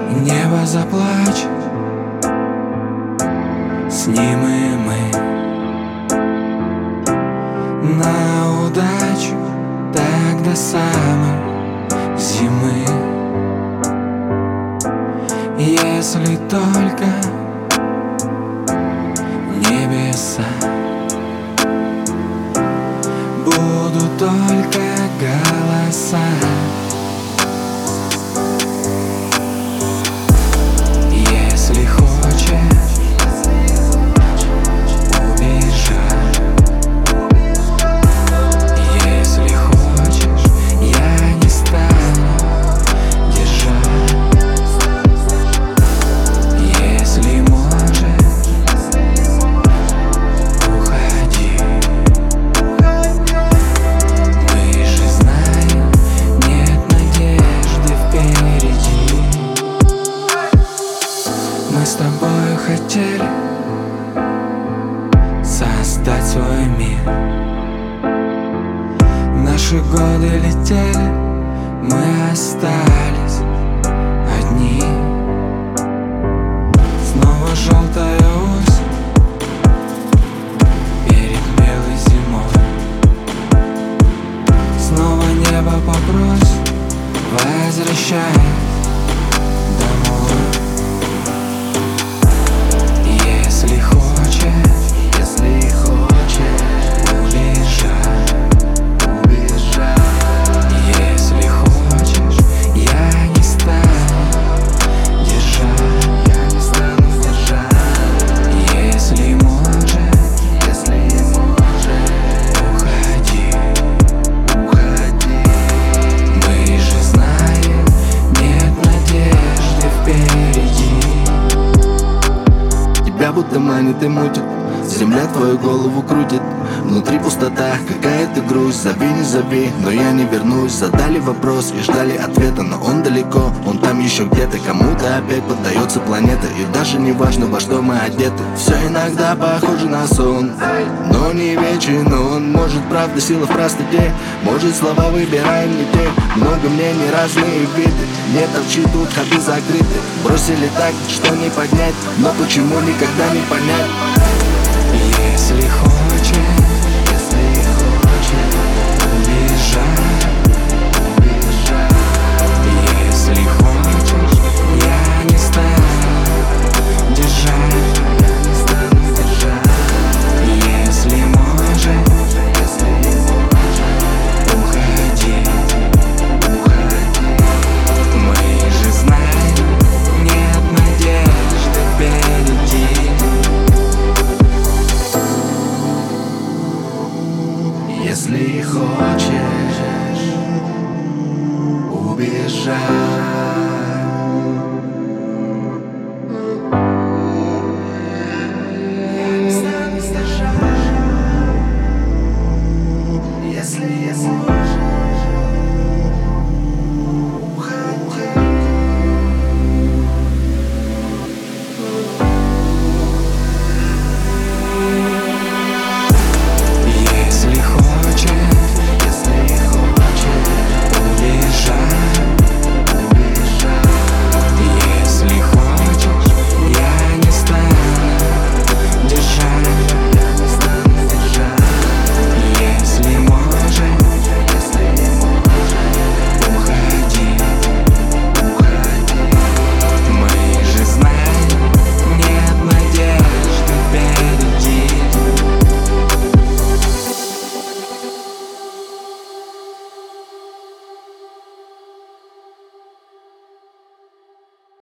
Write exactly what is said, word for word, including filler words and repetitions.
Небо заплачет, с ним и мы на удачу так до самой зимы. Если только небеса будут только голоса. Если хочешь убежать, если хочешь, я не стану держать. Если можешь, уходи. Мы же знаем, нет надежды впереди. Мы с тобой хотели создать свой мир. Наши годы летели, мы остались одни. Снова желтая осень перед белой зимой. Снова небо попросит, возвращаясь домой. Если хочешь, если хочешь убежать, убежать. Если хочешь, я не стану держать, я не стану держать. Если можешь, если можешь, уходи, уходи. Мы же знаем, нет надежды впереди. Тебя будто манит и мутит, земля твою голову крутит. Внутри пустота, какая-то грусть. Зови, не зови, но я не вернусь. Задали вопрос и ждали ответа, но он далеко, он там еще где-то. Кому-то опять поддается планета, и даже не важно, во что мы одеты. Все иногда похоже на сон, но не вечен он. Может, правда, сила в простоте, может, слова выбираем не те. Много мнений, разные виды, не торчи тут, ходы закрыты. Бросили так, что не поднять, но почему никогда не понять. Если хочешь